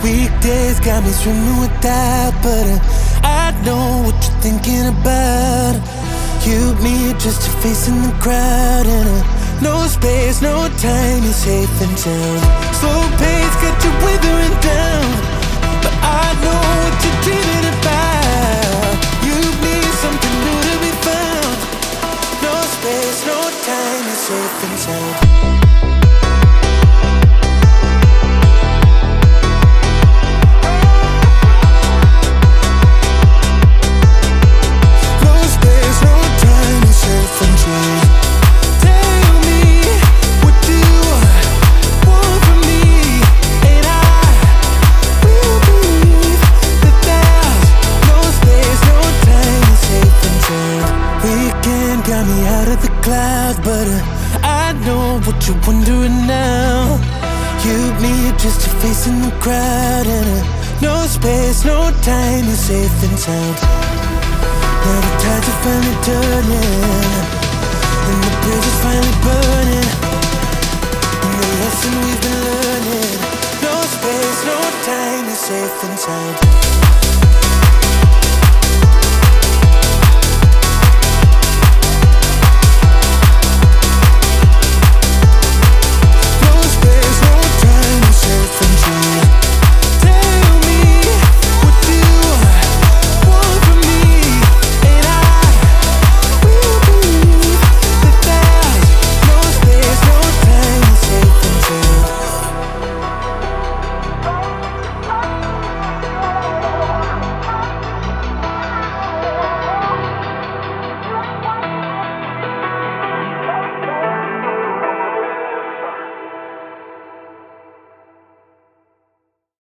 Weekdays got me swimming without, but I know what you're thinking about. You, me, just a face in the crowd, and no space, no time, you're safe and sound. Slow pace got you withering down, but I know what you're dreaming about. You need something new to be found. No space, no time, you're safe and sound. Got me out of the clouds, but I know what you're wondering now. You, me, just a face in the crowd, and no space, no time, you're safe and sound. Now the tides are finally turning, and the bridge is finally burning, and the lesson we've been learning. No space, no time, you're safe and sound.